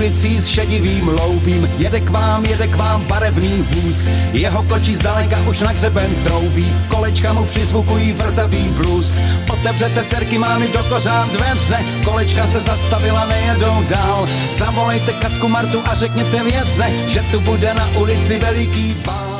ulicí s šedivým loubím. Jede k vám barevný vůz, jeho kočí zdaleka už na hřeben troubí. Kolečka mu přizvukují vrzavý blues. Otevřete dcerky mámy do kořán dveře, kolečka se zastavila, nejedou dál. Zavolejte Katku, Martu a řekněte věře, že tu bude na ulici veliký bál.